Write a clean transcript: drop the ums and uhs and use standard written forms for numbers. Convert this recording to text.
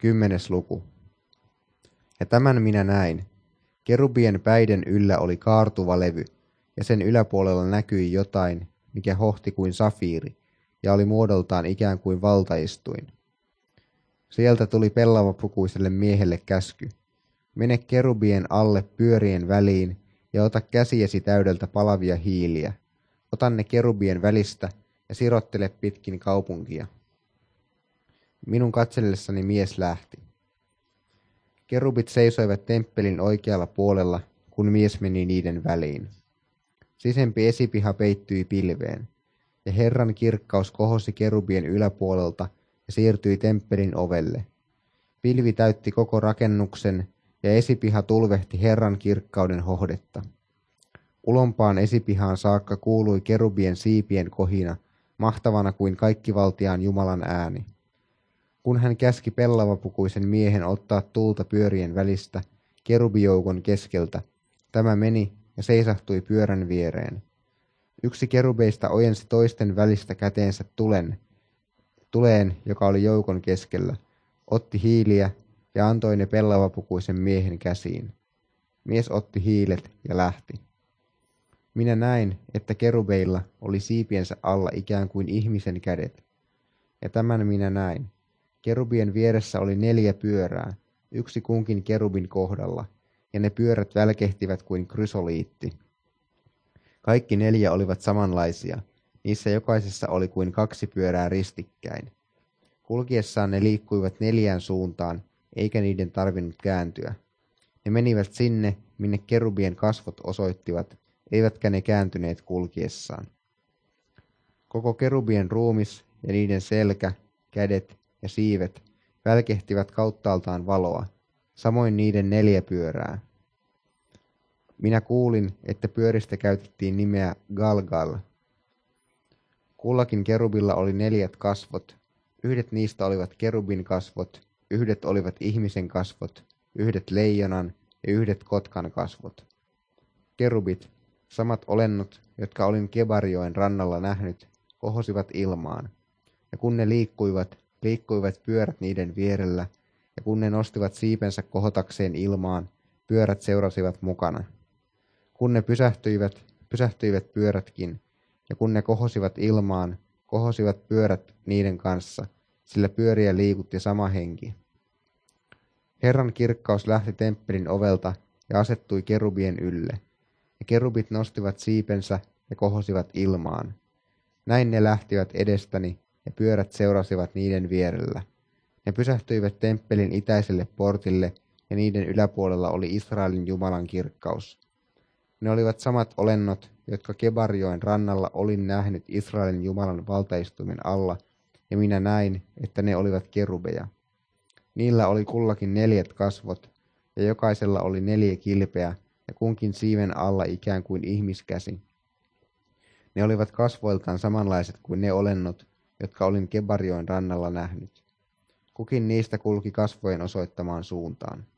10. luku. Ja tämän minä näin. Kerubien päiden yllä oli kaartuva levy, ja sen yläpuolella näkyi jotain, mikä hohti kuin safiiri, ja oli muodoltaan ikään kuin valtaistuin. Sieltä tuli pellavapukuiselle miehelle käsky. Mene kerubien alle pyörien väliin, ja ota käsiesi täydeltä palavia hiiliä. Ota ne kerubien välistä, ja sirottele pitkin kaupunkia. Minun katsellessani mies lähti. Kerubit seisoivat temppelin oikealla puolella, kun mies meni niiden väliin. Sisempi esipiha peittyi pilveen, ja Herran kirkkaus kohosi kerubien yläpuolelta ja siirtyi temppelin ovelle. Pilvi täytti koko rakennuksen, ja esipiha tulvehti Herran kirkkauden hohdetta. Ulompaan esipihaan saakka kuului kerubien siipien kohina, mahtavana kuin kaikkivaltiaan Jumalan ääni. Kun hän käski pellavapukuisen miehen ottaa tulta pyörien välistä, kerubijoukon keskeltä, tämä meni ja seisahtui pyörän viereen. Yksi kerubeista ojensi toisten välistä käteensä tuleen, joka oli joukon keskellä, otti hiiliä ja antoi ne pellavapukuisen miehen käsiin. Mies otti hiilet ja lähti. Minä näin, että kerubeilla oli siipiensä alla ikään kuin ihmisen kädet. Ja tämän minä näin. Kerubien vieressä oli 4 pyörää, yksi kunkin kerubin kohdalla, ja ne pyörät välkehtivät kuin krysoliitti. Kaikki 4 olivat samanlaisia, niissä jokaisessa oli kuin 2 pyörää ristikkäin. Kulkiessaan ne liikkuivat 4 suuntaan, eikä niiden tarvinnut kääntyä. Ne menivät sinne, minne kerubien kasvot osoittivat, eivätkä ne kääntyneet kulkiessaan. Koko kerubien ruumis ja niiden selkä, kädet ja siivet välkehtivät kauttaaltaan valoa, samoin niiden 4 pyörää. Minä kuulin, että pyöristä käytettiin nimeä Galgal. Kullakin kerubilla oli 4 kasvot, yhdet niistä olivat kerubin kasvot, yhdet olivat ihmisen kasvot, yhdet leijonan ja yhdet kotkan kasvot. Kerubit, samat olennot, jotka olin Kebarjoen rannalla nähnyt, kohosivat ilmaan, ja kun ne liikkuivat pyörät niiden vierellä, ja kun ne nostivat siipensä kohotakseen ilmaan, pyörät seurasivat mukana. Kun ne pysähtyivät pyörätkin, ja kun ne kohosivat ilmaan, kohosivat pyörät niiden kanssa, sillä pyöriä liikutti sama henki. Herran kirkkaus lähti temppelin ovelta ja asettui kerubien ylle, ja kerubit nostivat siipensä ja kohosivat ilmaan. Näin ne lähtivät edestäni, ja pyörät seurasivat niiden vierellä. Ne pysähtyivät temppelin itäiselle portille, ja niiden yläpuolella oli Israelin Jumalan kirkkaus. Ne olivat samat olennot, jotka Kebarjoen rannalla olin nähnyt Israelin Jumalan valtaistuimen alla, ja minä näin, että ne olivat kerubeja. Niillä oli kullakin 4 kasvot, ja jokaisella oli 4 kilpeä, ja kunkin siiven alla ikään kuin ihmiskäsi. Ne olivat kasvoiltaan samanlaiset kuin ne olennot, jotka olin Kebarjoen rannalla nähnyt. Kukin niistä kulki kasvojen osoittamaan suuntaan.